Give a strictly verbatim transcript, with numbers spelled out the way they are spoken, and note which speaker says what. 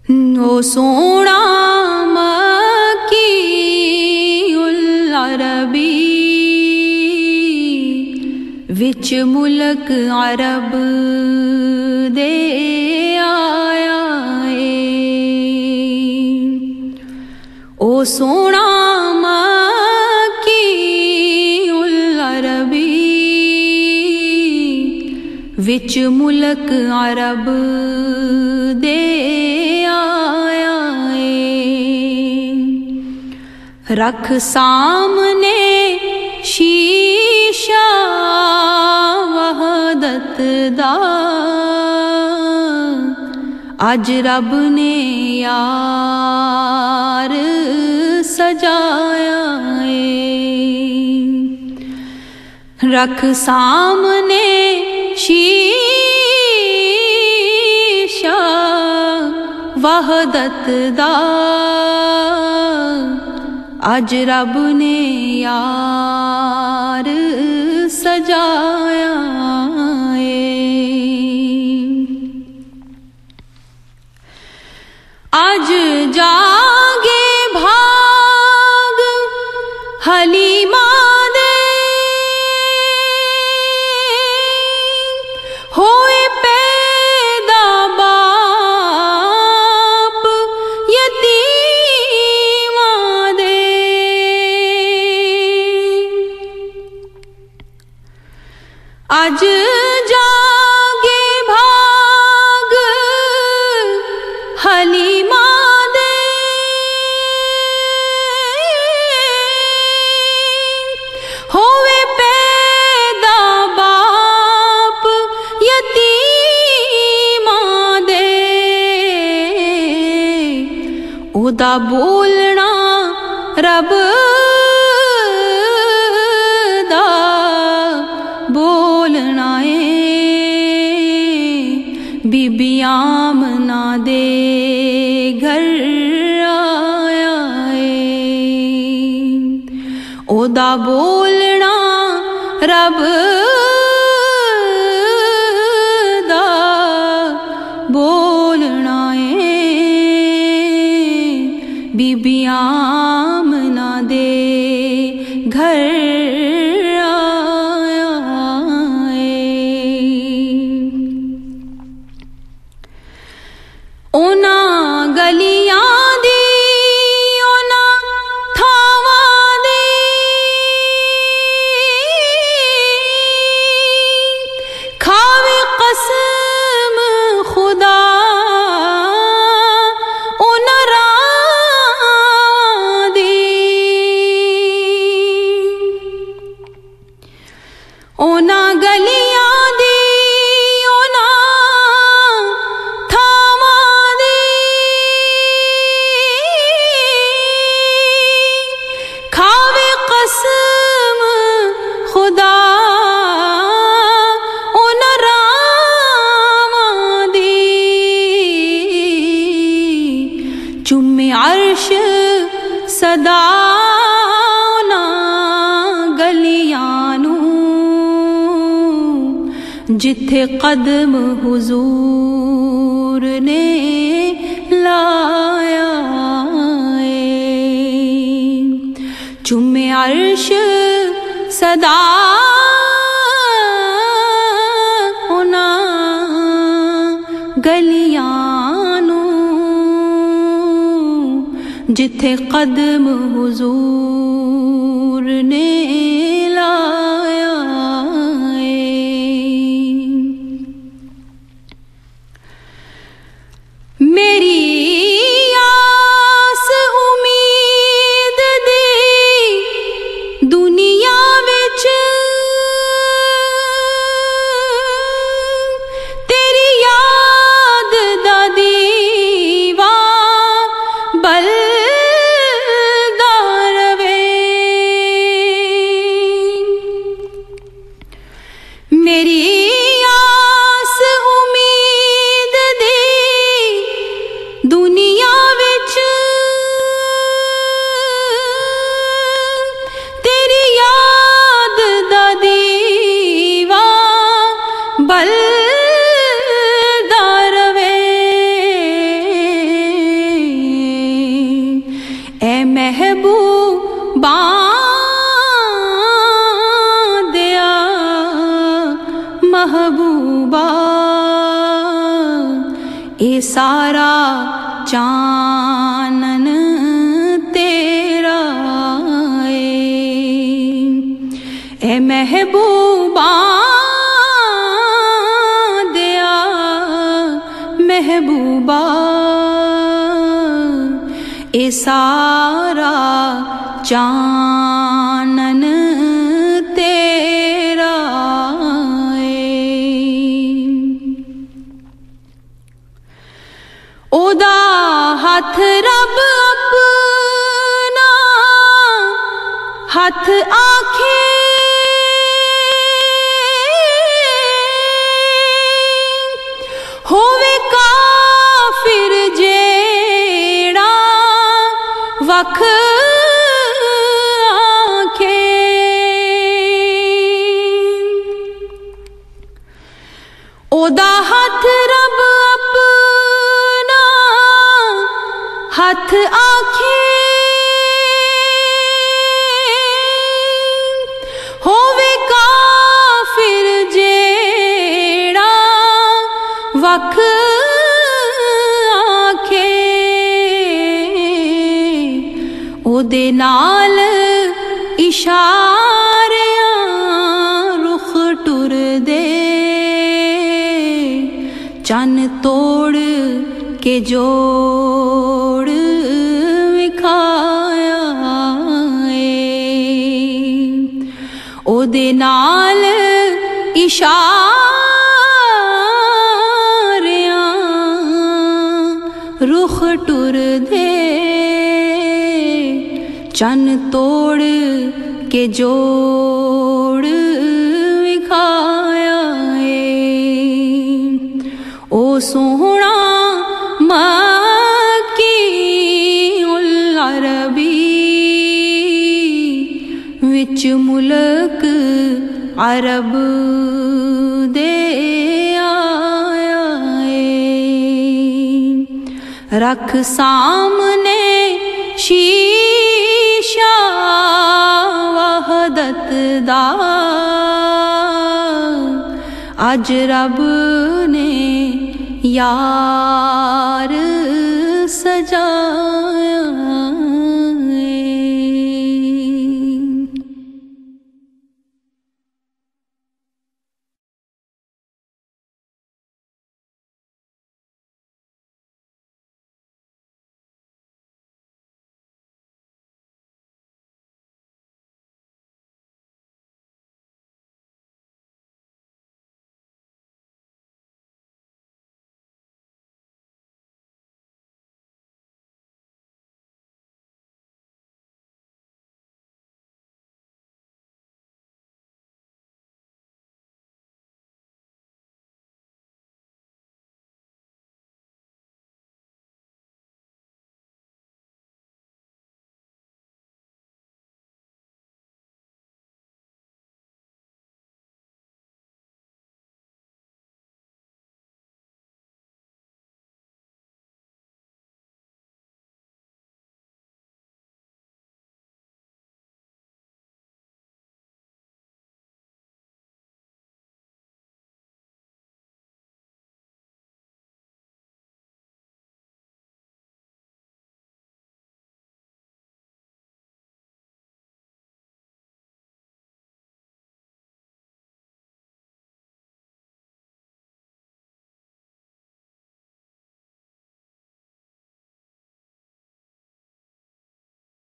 Speaker 1: ओ सोना मकी उल अरबी विच मुल्क अरब दे आया है। ओ सोना मकी उल अरबी विच मुल्क अरब दे आया है। रख सामने शीशा वहदत दा अज रब ने यार सजाया है। रख सामने शीशा वहदत दा अज रब ने यार सजाया है। आज जागे भाग हलीमा दे होए पैदा बाप यतीमा दे। आज जागे भाग हलीमा दे होवे पैदा बाप यतीमा दे। ओदा बोलना रब दा बोलना है। बीबी आमना दे घर आया है। ओदा बोलना रब दा बोलना है। बीबी आमना दे घर आया है। ओना गलियां दी ओना थावां दी खावे कसम खुदा ओना राह दी। ओना गलियां दी ओना थावां दी खावे कसम खुदा ओना रावां दी। चुम्मे अर्श सदा ओना गलियां नू जिथे कदम हुजूर ने लाया है। चुम्मे अर्श सदा ओना गलियां नू जिथे कदम हुजूर ने लाया है। मेरी आस उम्मीद दी दुनिया विच तेरी याद दा दीवा बलदा रवे। सारा चानन तेरा ए महबूबा दिया महबूबा ए सारा चानन तेरा ओदा हथ रब अपना हथ आखे होवे काफिर जेड़ा वख आखे ओदा हथ रब अपना हथ आखे होवे काफिर जेड़ा वख आखे ओदे नाल इशारियां रुख टुर दे चन तोड़ के जोड़ विखाया ओदे नाल इशारियां रुख टुर दे चन तोड़ के जोड़ विखाया ओ सोहना मक्की उल अरबी विच मुल्क अरब दे आया रख सामने शीशा वहदत दा अज रब ने यार सजा